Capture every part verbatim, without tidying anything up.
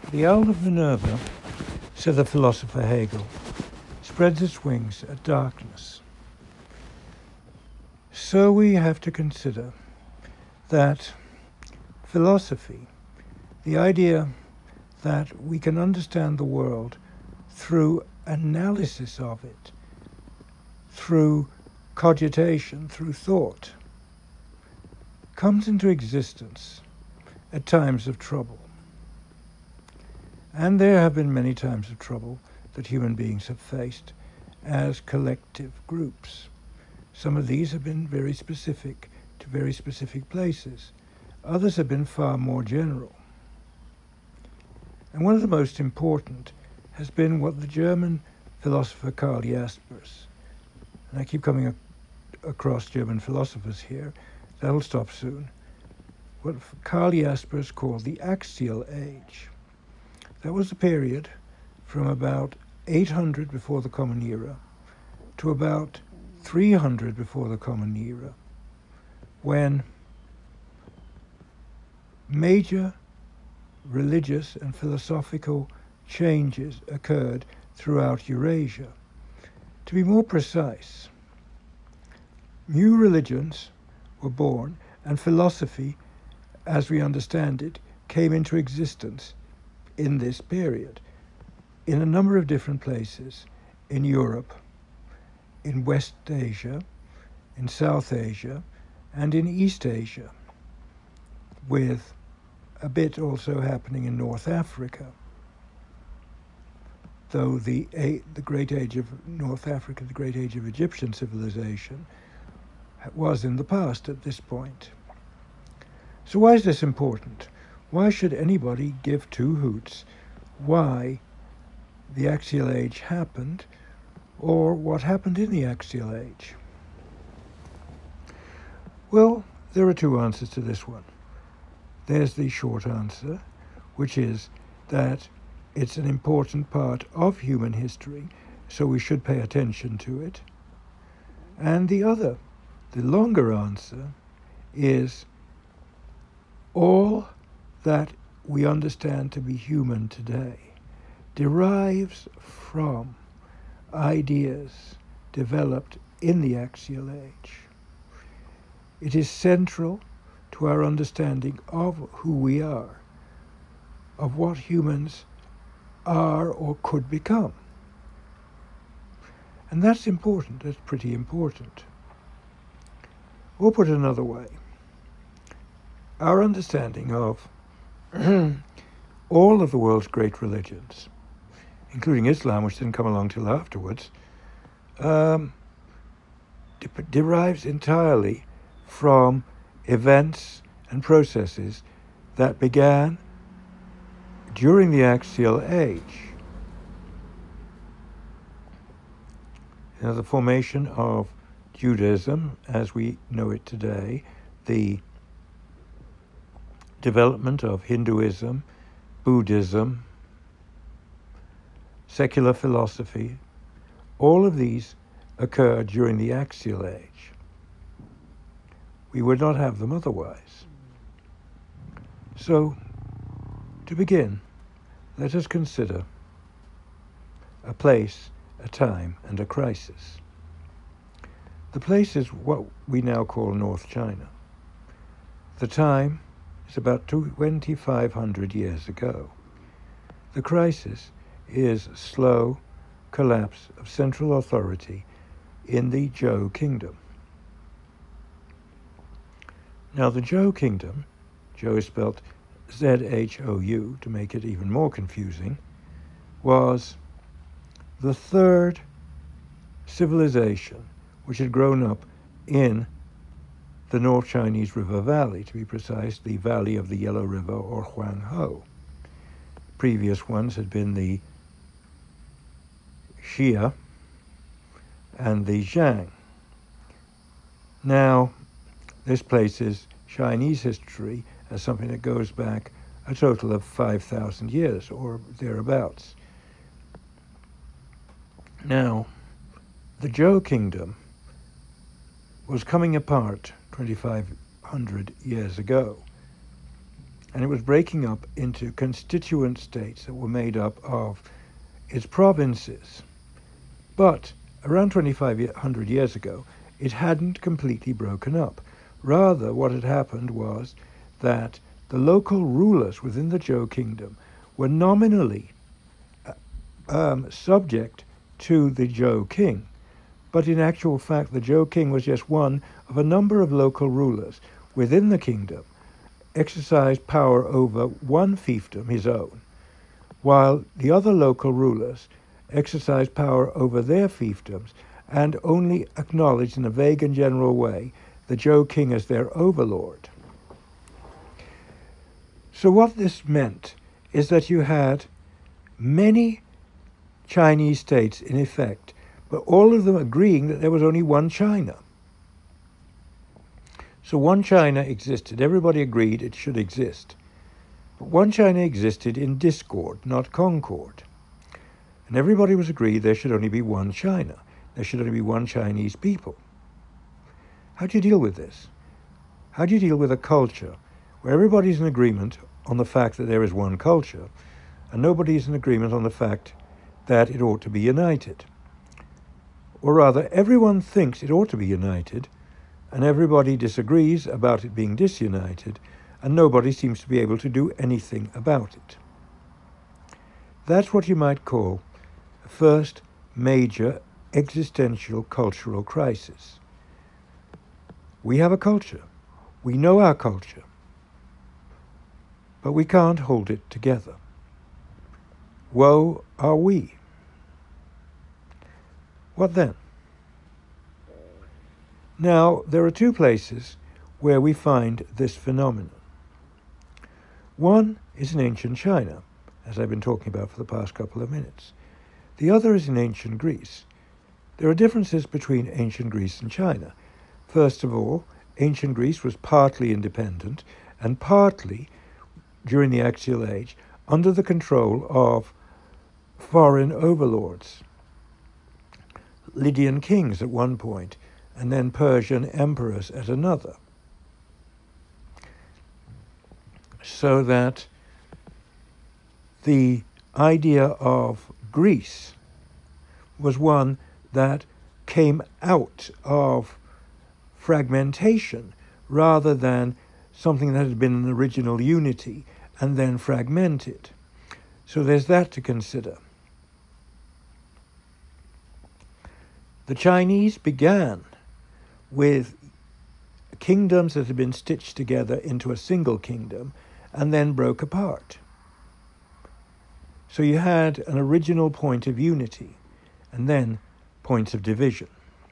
The owl of Minerva, said the philosopher Hegel, spreads its wings at darkness. So we have to consider that philosophy, the idea that we can understand the world through analysis of it, through cogitation, through thought, comes into existence at times of trouble. And there have been many times of trouble that human beings have faced as collective groups. Some of these have been very specific to very specific places. Others have been far more general. And one of the most important has been what the German philosopher Karl Jaspers, and I keep coming ac- across German philosophers here, that'll stop soon, what Karl Jaspers called the Axial Age. That was a period from about eight hundred before the Common Era to about three hundred before the Common Era, when major religious and philosophical changes occurred throughout Eurasia. To be more precise, new religions were born, and philosophy, as we understand it, came into existence in this period, in a number of different places, in Europe, in West Asia, in South Asia, and in East Asia, with a bit also happening in North Africa, though the, the great age of North Africa, the great age of Egyptian civilization, was in the past at this point. So why is this important? Why should anybody give two hoots why the Axial Age happened, or what happened in the Axial Age? Well, there are two answers to this one. There's the short answer, which is that it's an important part of human history, so we should pay attention to it. And the other, the longer answer, is all that we understand to be human today derives from ideas developed in the Axial Age. It is central to our understanding of who we are, of what humans are or could become. And that's important, that's pretty important. Or put another way, our understanding of all of the world's great religions, including Islam, which didn't come along till afterwards, um, de- derives entirely from events and processes that began during the Axial Age. You know, the formation of Judaism as we know it today, the development of Hinduism, Buddhism, secular philosophy, all of these occurred during the Axial Age. We would not have them otherwise. So, to begin, let us consider a place, a time, and a crisis. The place is what we now call North China. The time is about twenty-five hundred years ago. The crisis is slow collapse of central authority in the Zhou Kingdom. Now the Zhou Kingdom, Zhou is spelt Z H O U to make it even more confusing, was the third civilization which had grown up in the North Chinese River Valley, to be precise, the valley of the Yellow River, or Huanghe. Previous ones had been the Xia and the Zhang. Now, this places Chinese history as something that goes back a total of five thousand years, or thereabouts. Now, the Zhou Kingdom was coming apart twenty-five hundred years ago. and it was breaking up into constituent states that were made up of its provinces. But around twenty-five hundred years ago, it hadn't completely broken up. Rather, what had happened was that the local rulers within the Zhou kingdom were nominally um, subject to the Zhou king, but in actual fact the Zhou king was just one of a number of local rulers within the kingdom, exercised power over one fiefdom, his own, while the other local rulers exercised power over their fiefdoms and only acknowledged in a vague and general way the Zhou king as their overlord. So what this meant is that you had many Chinese states in effect, but all of them agreeing that there was only one China. So one China existed. Everybody agreed it should exist. But one China existed in discord, not concord. And everybody was agreed there should only be one China. There should only be one Chinese people. How do you deal with this? How do you deal with a culture where everybody's in agreement on the fact that there is one culture, and nobody's in agreement on the fact that it ought to be united? Or rather, everyone thinks it ought to be united, and everybody disagrees about it being disunited, and nobody seems to be able to do anything about it. That's what you might call a first major existential cultural crisis. We have a culture. We know our culture. But we can't hold it together. Woe are we. What then? Now, there are two places where we find this phenomenon. One is in ancient China, as I've been talking about for the past couple of minutes. The other is in ancient Greece. There are differences between ancient Greece and China. First of all, ancient Greece was partly independent and partly, during the Axial Age, under the control of foreign overlords, Lydian kings at one point, and then Persian emperors at another. So that the idea of Greece was one that came out of fragmentation rather than something that had been an original unity and then fragmented. So there's that to consider. The Chinese began with kingdoms that had been stitched together into a single kingdom and then broke apart. So you had an original point of unity and then points of division.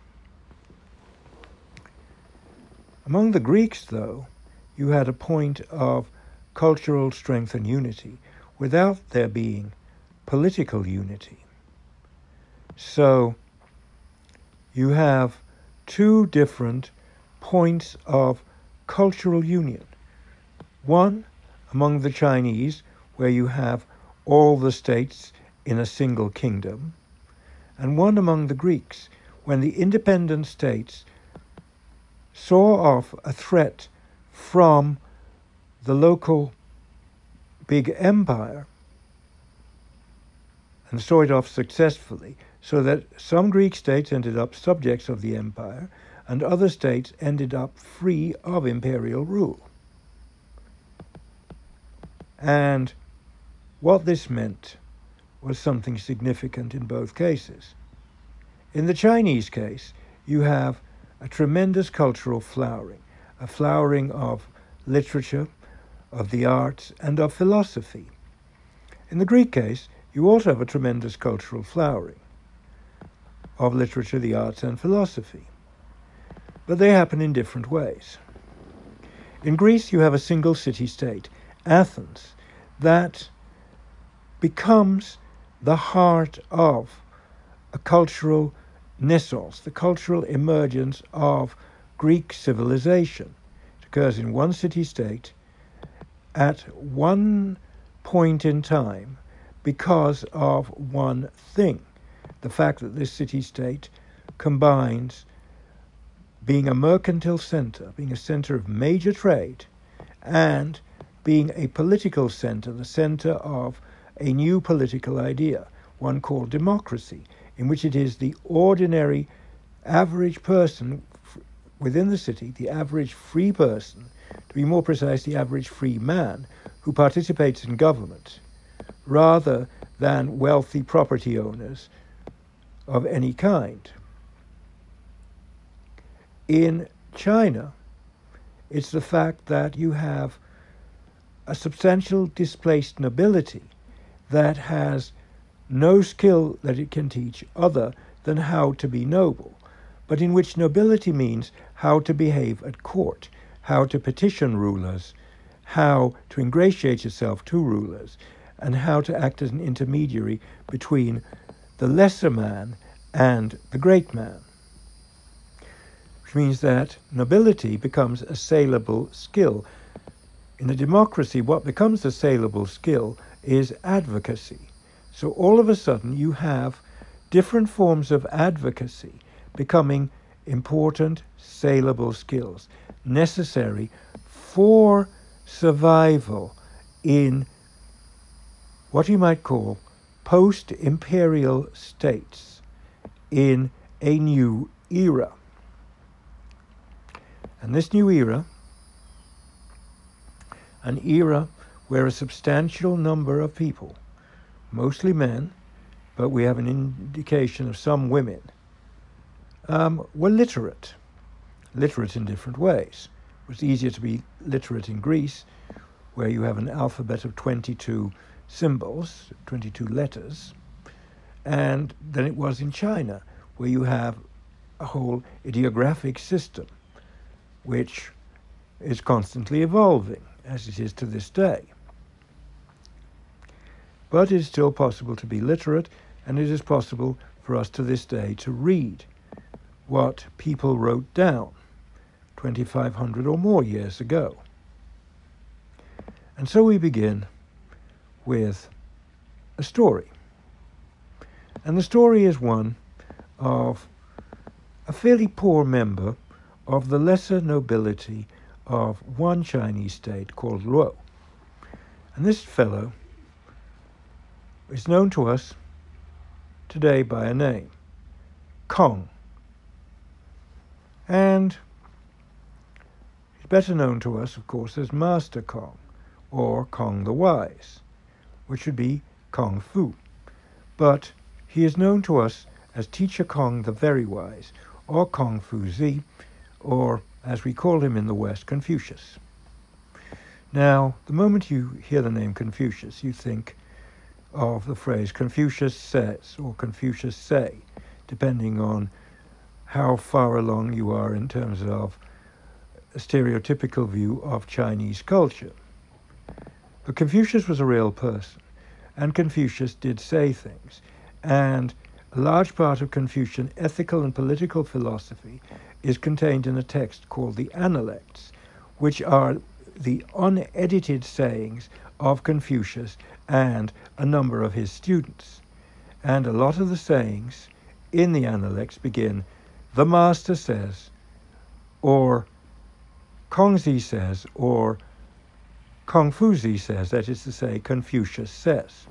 Among the Greeks, though, you had a point of cultural strength and unity without there being political unity. So you have two different points of cultural union. One among the Chinese, where you have all the states in a single kingdom, and one among the Greeks, when the independent states saw off a threat from the local big empire and saw it off successfully, so that some Greek states ended up subjects of the empire and other states ended up free of imperial rule. And what this meant was something significant in both cases. In the Chinese case, you have a tremendous cultural flowering, a flowering of literature, of the arts, and of philosophy. In the Greek case, you also have a tremendous cultural flowering of literature, the arts, and philosophy. But they happen in different ways. In Greece, you have a single city-state, Athens, that becomes the heart of a cultural naissance, the cultural emergence of Greek civilization. It occurs in one city-state at one point in time because of one thing, the fact that this city-state combines being a mercantile center, being a center of major trade, and being a political center, the center of a new political idea, one called democracy, in which it is the ordinary average person within the city, the average free person, to be more precise, the average free man, who participates in government, rather than wealthy property owners of any kind. In China, it's the fact that you have a substantial displaced nobility that has no skill that it can teach other than how to be noble, but in which nobility means how to behave at court, how to petition rulers, how to ingratiate yourself to rulers, and how to act as an intermediary between the lesser man and the great man. Which means that nobility becomes a saleable skill. In a democracy, what becomes a saleable skill is advocacy. So all of a sudden you have different forms of advocacy becoming important, saleable skills, necessary for survival in what you might call post-imperial states in a new era. And this new era, an era where a substantial number of people, mostly men, but we have an indication of some women, um, were literate, literate in different ways. It was easier to be literate in Greece, where you have an alphabet of twenty-two symbols, twenty-two letters, and than it was in China, where you have a whole ideographic system, which is constantly evolving, as it is to this day. But it is still possible to be literate, and it is possible for us to this day to read what people wrote down twenty-five hundred or more years ago. And so we begin with a story. And the story is one of a fairly poor member of the lesser nobility of one Chinese state called Luo. And this fellow is known to us today by a name, Kong. And he's better known to us, of course, as Master Kong, or Kong the Wise, which would be Kung Fu. But he is known to us as Teacher Kong the Very Wise, or Kung Fu Zi, or, as we call him in the West, Confucius. Now, the moment you hear the name Confucius, you think of the phrase Confucius says, or Confucius say, depending on how far along you are in terms of a stereotypical view of Chinese culture. But Confucius was a real person, and Confucius did say things, and a large part of Confucian ethical and political philosophy is contained in a text called the Analects, which are the unedited sayings of Confucius and a number of his students. And a lot of the sayings in the Analects begin, "The Master says," or "Kongzi says," or "Kung Fu Zi says," that is to say, Confucius says.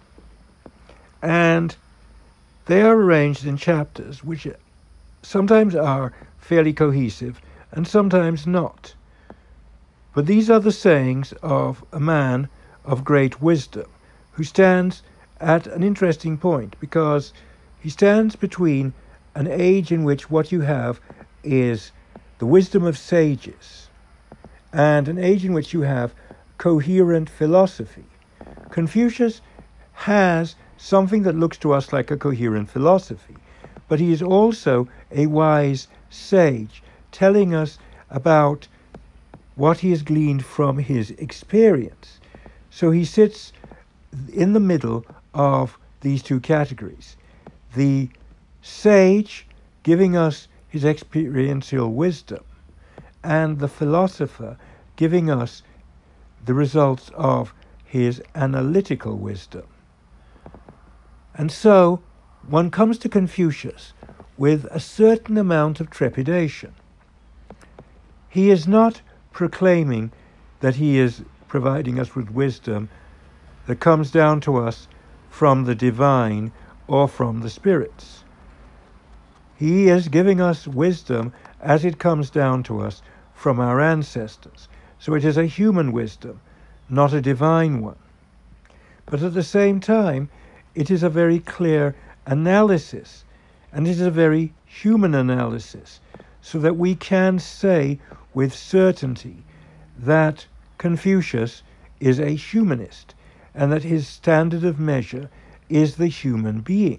And they are arranged in chapters which sometimes are fairly cohesive and sometimes not. But these are the sayings of a man of great wisdom who stands at an interesting point, because he stands between an age in which what you have is the wisdom of sages and an age in which you have coherent philosophy. Confucius has something that looks to us like a coherent philosophy, but he is also a wise sage, telling us about what he has gleaned from his experience. So he sits in the middle of these two categories. The sage giving us his experiential wisdom, and the philosopher giving us the results of his analytical wisdom. And so one comes to Confucius with a certain amount of trepidation. He is not proclaiming that he is providing us with wisdom that comes down to us from the divine or from the spirits. He is giving us wisdom as it comes down to us from our ancestors. So it is a human wisdom, not a divine one. But at the same time, it is a very clear analysis, and it is a very human analysis, so that we can say with certainty that Confucius is a humanist, and that his standard of measure is the human being.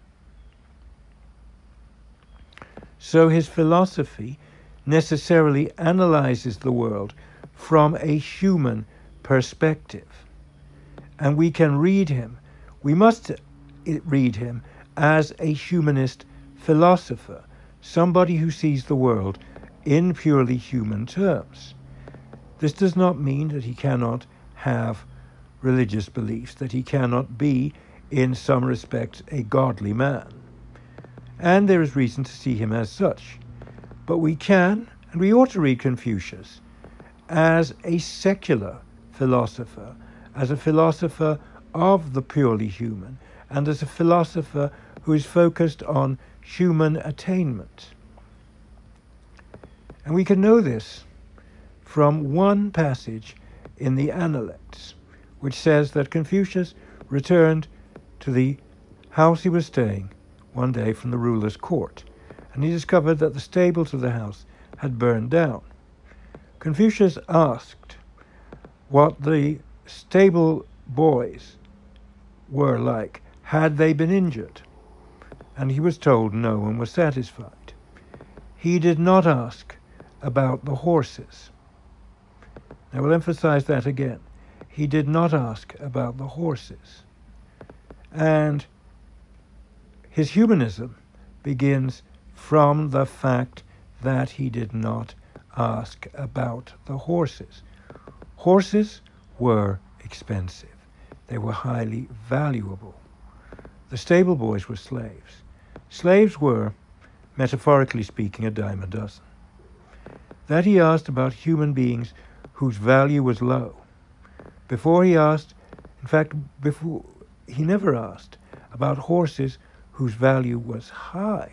So his philosophy necessarily analyzes the world from a human perspective. And we can read him, we must read him as a humanist philosopher, somebody who sees the world in purely human terms. This does not mean that he cannot have religious beliefs, that he cannot be, in some respects, a godly man. And there is reason to see him as such. But we can, and we ought to read Confucius as a secular philosopher, as a philosopher of the purely human, and as a philosopher who is focused on human attainment. And we can know this from one passage in the Analects, which says that Confucius returned to the house he was staying one day from the ruler's court, and he discovered that the stables of the house had burned down. Confucius asked what the stable boys were like. Had they been injured? And he was told no one was satisfied. He did not ask about the horses. I will emphasize that again. He did not ask about the horses. And his humanism begins from the fact that he did not ask about the horses. Horses were expensive. They were highly valuable. The stable boys were slaves. Slaves were, metaphorically speaking, a dime a dozen. That he asked about human beings whose value was low. Before he asked, in fact, before he never asked about horses whose value was high.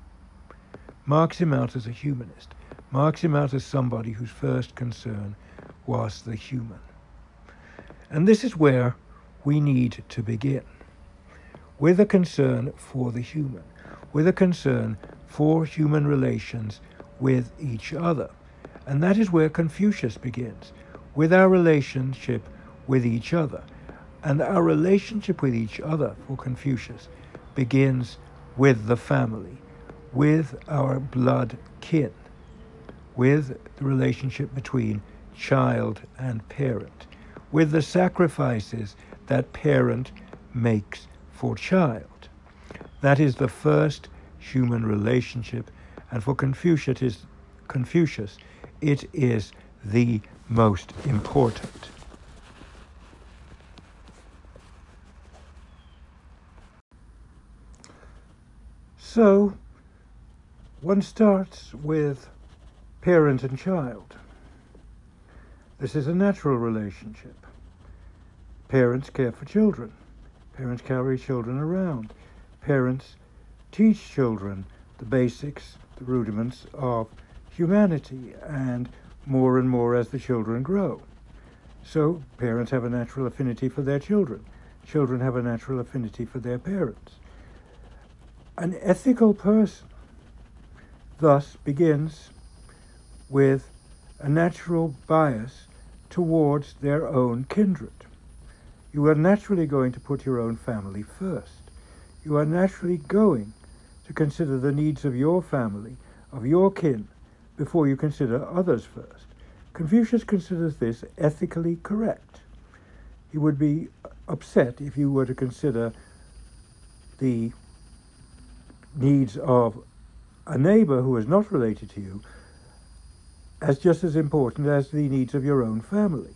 Marks him out as a humanist, marks him out as somebody whose first concern was the human. And this is where we need to begin, with a concern for the human, with a concern for human relations with each other. And that is where Confucius begins, with our relationship with each other. And our relationship with each other, for Confucius, begins with the family, with our blood kin, with the relationship between child and parent, with the sacrifices that parent makes for child. That is the first human relationship, and for Confucius it is, Confucius, it is the most important. So, one starts with parent and child. This is a natural relationship. Parents care for children. Parents carry children around. Parents teach children the basics, the rudiments of humanity, and more and more as the children grow. So parents have a natural affinity for their children. Children have a natural affinity for their parents. An ethical person thus begins with a natural bias towards their own kindred. You are naturally going to put your own family first. You are naturally going to consider the needs of your family, of your kin, before you consider others first. Confucius considers this ethically correct. He would be upset if you were to consider the needs of a neighbor who is not related to you as just as important as the needs of your own family.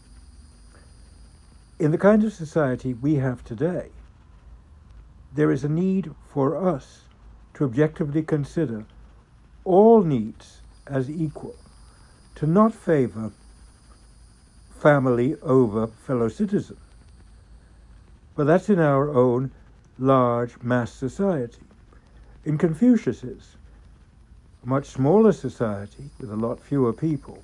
In the kind of society we have today, there is a need for us to objectively consider all needs as equal, to not favor family over fellow citizen. But that's in our own large mass society. In Confucius's, a much smaller society with a lot fewer people,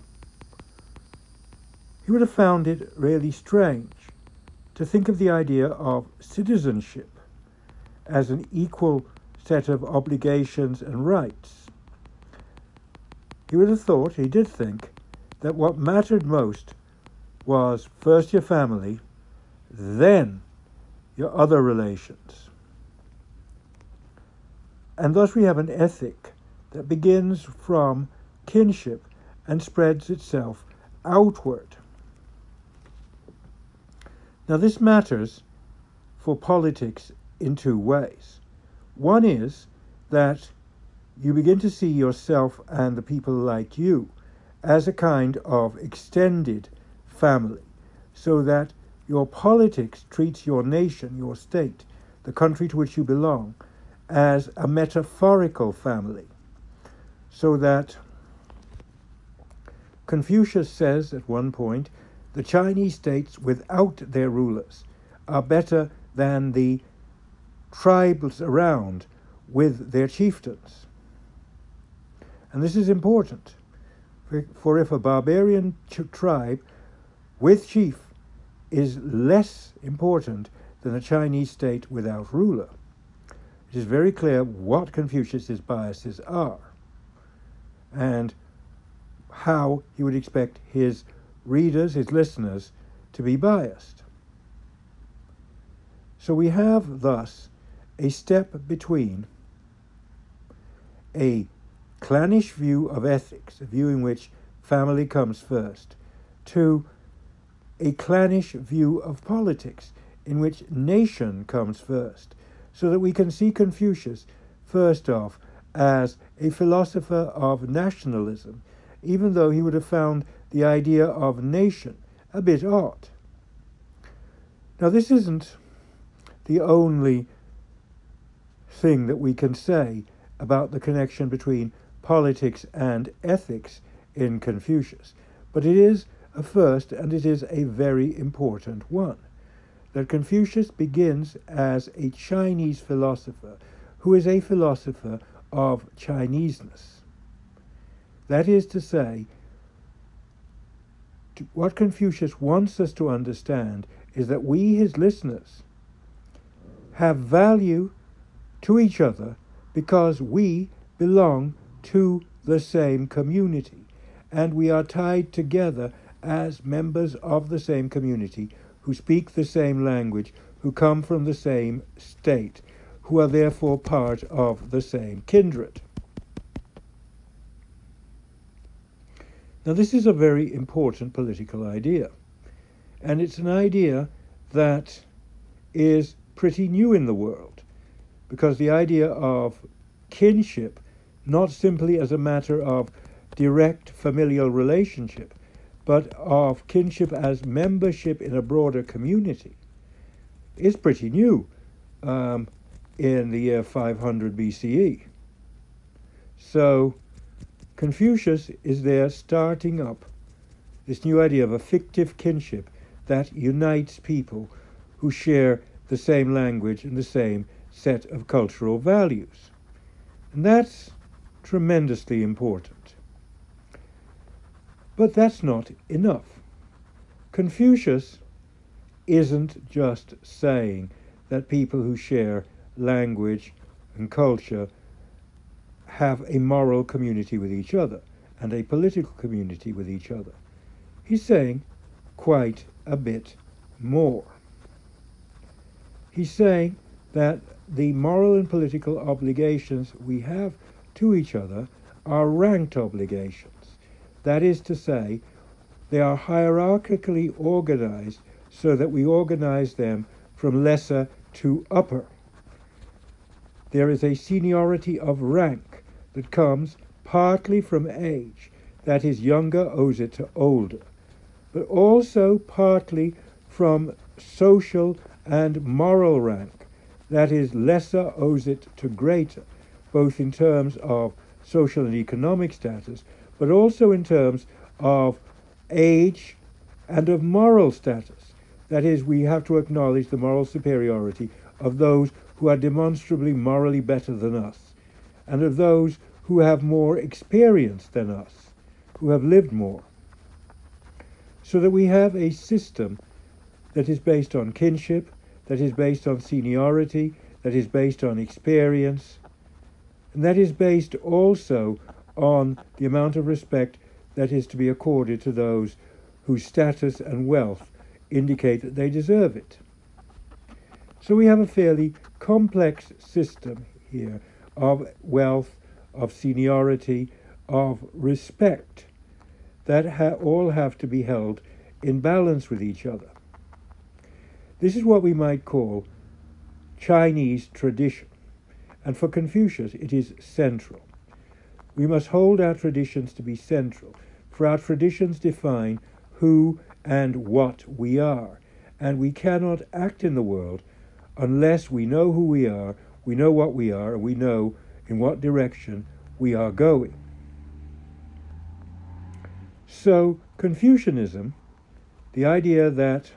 he would have found it really strange to think of the idea of citizenship as an equal set of obligations and rights. He would have thought, he did think, that what mattered most was first your family, then your other relations. And thus we have an ethic that begins from kinship and spreads itself outward. Now this matters for politics in two ways. One is that you begin to see yourself and the people like you as a kind of extended family, so that your politics treats your nation, your state, the country to which you belong, as a metaphorical family. So that Confucius says at one point, the Chinese states without their rulers are better than the tribes around with their chieftains. And this is important, for if a barbarian tribe with chief is less important than a Chinese state without ruler, it is very clear what Confucius's biases are and how he would expect his readers, his listeners, to be biased. So we have thus a step between a clannish view of ethics, a view in which family comes first, to a clannish view of politics, in which nation comes first, so that we can see Confucius, first off, as a philosopher of nationalism, even though he would have found the idea of nation a bit odd. Now, this isn't the only thing that we can say about the connection between politics and ethics in Confucius, but it is a first, and it is a very important one, that Confucius begins as a Chinese philosopher who is a philosopher of Chineseness. That is to say, what Confucius wants us to understand is that we, his listeners, have value to each other because we belong to the same community, and we are tied together as members of the same community who speak the same language, who come from the same state, who are therefore part of the same kindred. Now, this is a very important political idea, and it's an idea that is pretty new in the world, because the idea of kinship, not simply as a matter of direct familial relationship, but of kinship as membership in a broader community, is pretty new um, in the year five hundred B C E. So Confucius is there starting up this new idea of a fictive kinship that unites people who share the same language and the same set of cultural values. And that's tremendously important. But that's not enough. Confucius isn't just saying that people who share language and culture have a moral community with each other and a political community with each other. He's saying quite a bit more. He's saying that the moral and political obligations we have to each other are ranked obligations. That is to say, they are hierarchically organized so that we organize them from lesser to upper. There is a seniority of rank that comes partly from age, that is, younger owes it to older, but also partly from social and moral rank, that is, lesser owes it to greater, both in terms of social and economic status, but also in terms of age and of moral status. That is, we have to acknowledge the moral superiority of those who are demonstrably morally better than us, and of those who have more experience than us, who have lived more. So that we have a system that is based on kinship, that is based on seniority, that is based on experience, and that is based also on the amount of respect that is to be accorded to those whose status and wealth indicate that they deserve it. So we have a fairly complex system here of wealth, of seniority, of respect that ha- all have to be held in balance with each other. This is what we might call Chinese tradition, and for Confucius it is central. We must hold our traditions to be central, for our traditions define who and what we are, and we cannot act in the world unless we know who we are, we know what we are, and we know in what direction we are going. So Confucianism, the idea that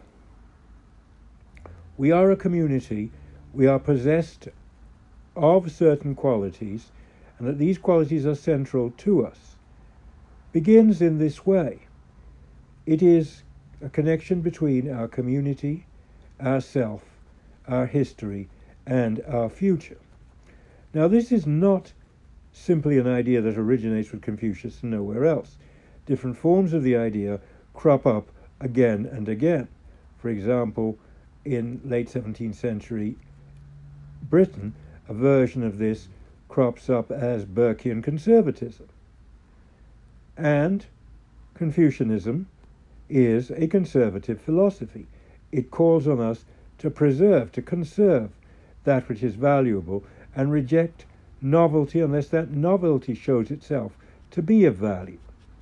we are a community, we are possessed of certain qualities, and that these qualities are central to us, begins in this way. It is a connection between our community, our self, our history, and our future. Now, this is not simply an idea that originates with Confucius and nowhere else. Different forms of the idea crop up again and again. For example, in late seventeenth century Britain, a version of this crops up as Burkean conservatism. And Confucianism is a conservative philosophy. It calls on us to preserve, to conserve that which is valuable and reject novelty unless that novelty shows itself to be of value.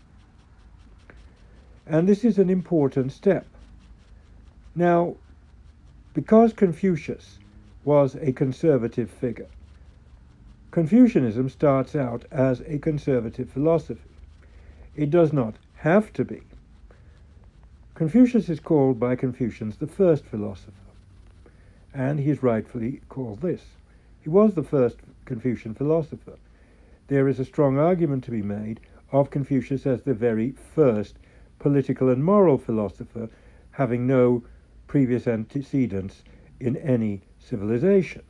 And this is an important step. Now, because Confucius was a conservative figure, Confucianism starts out as a conservative philosophy. It does not have to be. Confucius is called by Confucians the first philosopher, and he is rightfully called this. He was the first Confucian philosopher. There is a strong argument to be made of Confucius as the very first political and moral philosopher, having no previous antecedents in any civilization.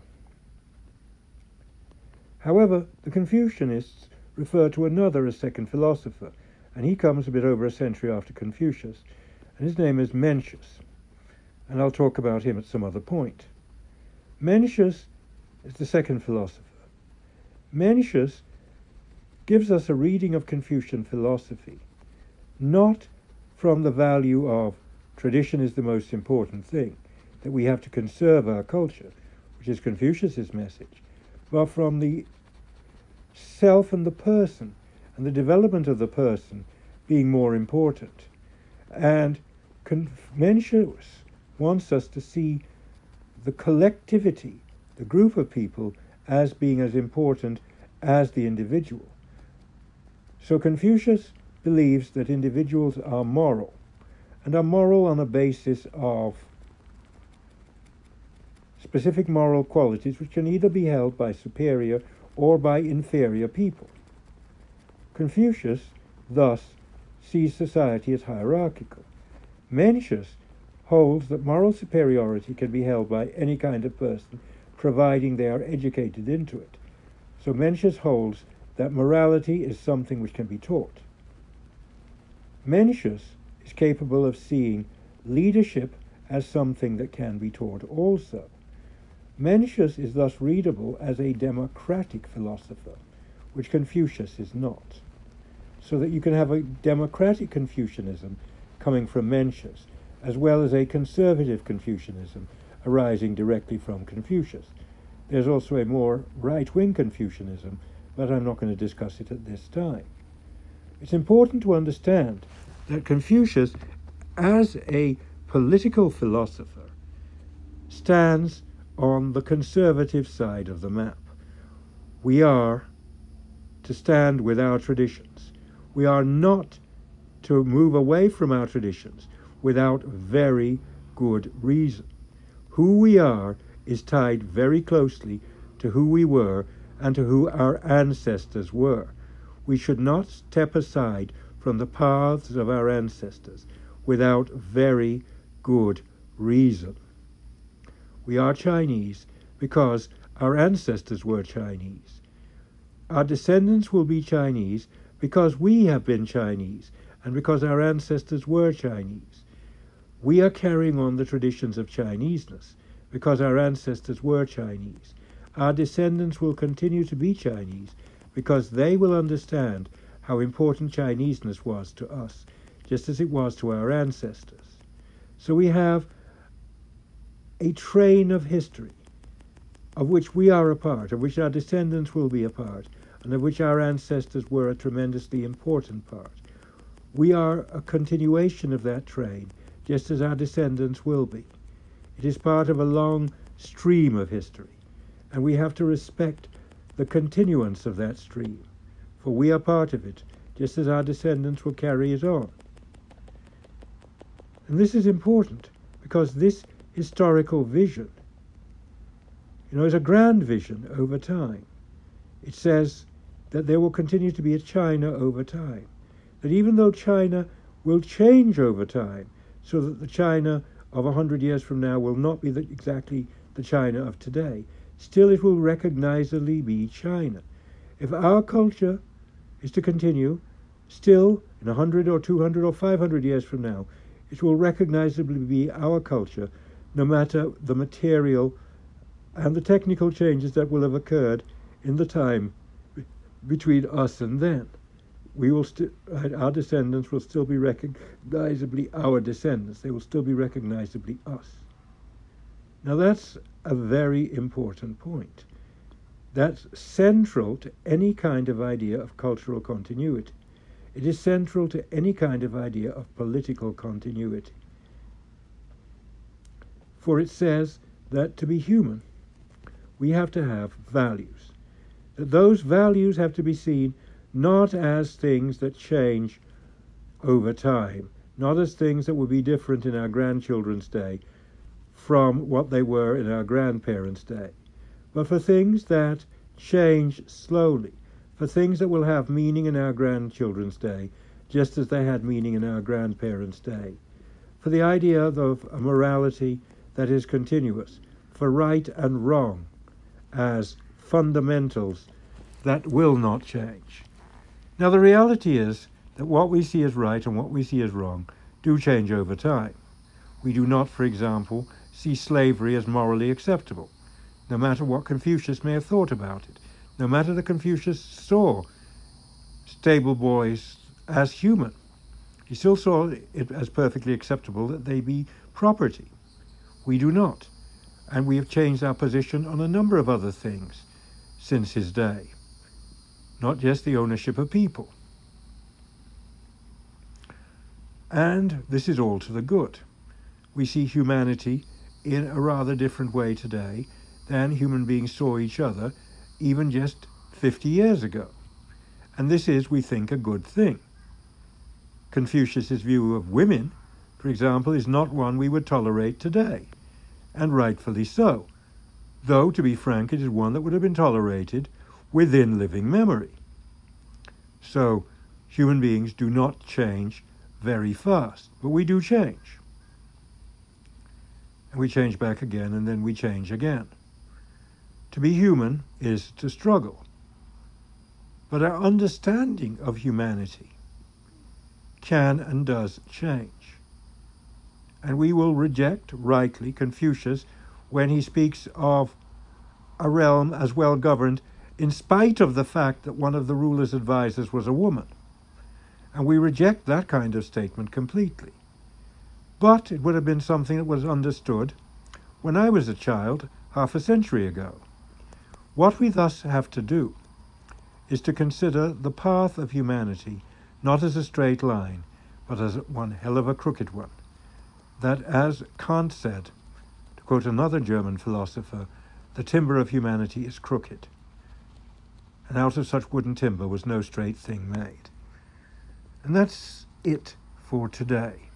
However, the Confucianists refer to another as second philosopher, and he comes a bit over a century after Confucius, and his name is Mencius, and I'll talk about him at some other point. Mencius is the second philosopher. Mencius gives us a reading of Confucian philosophy, not from the value of tradition is the most important thing, that we have to conserve our culture, which is Confucius's message, but from the self and the person, and the development of the person being more important. And Mencius wants us to see the collectivity, the group of people, as being as important as the individual. So Confucius believes that individuals are moral, and are moral on a basis of specific moral qualities which can either be held by superior or by inferior people. Confucius thus sees society as hierarchical. Mencius holds that moral superiority can be held by any kind of person, providing they are educated into it. So Mencius holds that morality is something which can be taught. Mencius is capable of seeing leadership as something that can be taught also. Mencius is thus readable as a democratic philosopher, which Confucius is not. So that you can have a democratic Confucianism coming from Mencius, as well as a conservative Confucianism arising directly from Confucius. There's also a more right-wing Confucianism, but I'm not going to discuss it at this time. It's important to understand that Confucius, as a political philosopher, stands on the conservative side of the map. We are to stand with our traditions. We are not to move away from our traditions. without very good reason. Who we are is tied very closely to who we were and to who our ancestors were. We should not step aside from the paths of our ancestors without very good reason. We are Chinese because our ancestors were Chinese. Our descendants will be Chinese because we have been Chinese and because our ancestors were Chinese. We are carrying on the traditions of Chineseness because our ancestors were Chinese. Our descendants will continue to be Chinese because they will understand how important Chineseness was to us, just as it was to our ancestors. So we have a train of history of which we are a part, of which our descendants will be a part, and of which our ancestors were a tremendously important part. We are a continuation of that train, just as our descendants will be. It is part of a long stream of history, and we have to respect the continuance of that stream, for we are part of it, just as our descendants will carry it on. And this is important, because this historical vision, you know, is a grand vision over time. It says that there will continue to be a China over time, that even though China will change over time, so that the China of a hundred years from now will not be the, exactly the China of today, still it will recognizably be China. If our culture is to continue, still in a hundred or two hundred or five hundred years from now, it will recognizably be our culture, no matter the material and the technical changes that will have occurred in the time between us and then. We will st- our descendants will still be recognizably our descendants. They will still be recognizably us. Now that's a very important point. That's central to any kind of idea of cultural continuity. It is central to any kind of idea of political continuity. For it says that to be human, we have to have values. That those values have to be seen not as things that change over time, not as things that will be different in our grandchildren's day from what they were in our grandparents' day, but for things that change slowly, for things that will have meaning in our grandchildren's day, just as they had meaning in our grandparents' day, for the idea of a morality that is continuous, for right and wrong as fundamentals that will not change. Now, the reality is that what we see as right and what we see as wrong do change over time. We do not, for example, see slavery as morally acceptable, no matter what Confucius may have thought about it, no matter that Confucius saw stable boys as human. He still saw it as perfectly acceptable that they be property. We do not, and we have changed our position on a number of other things since his day. Not just the ownership of people. And this is all to the good. We see humanity in a rather different way today than human beings saw each other even just fifty years ago. And this is, we think, a good thing. Confucius's view of women, for example, is not one we would tolerate today, and rightfully so, though, to be frank, it is one that would have been tolerated within living memory. So human beings do not change very fast, but we do change. And we change back again, and then we change again. To be human is to struggle. But our understanding of humanity can and does change. And we will reject, rightly, Confucius when he speaks of a realm as well governed in spite of the fact that one of the ruler's advisors was a woman. And we reject that kind of statement completely. But it would have been something that was understood when I was a child half a century ago. What we thus have to do is to consider the path of humanity not as a straight line, but as one hell of a crooked one. That, as Kant said, to quote another German philosopher, the timber of humanity is crooked, and out of such wooden timber was no straight thing made. And that's it for today.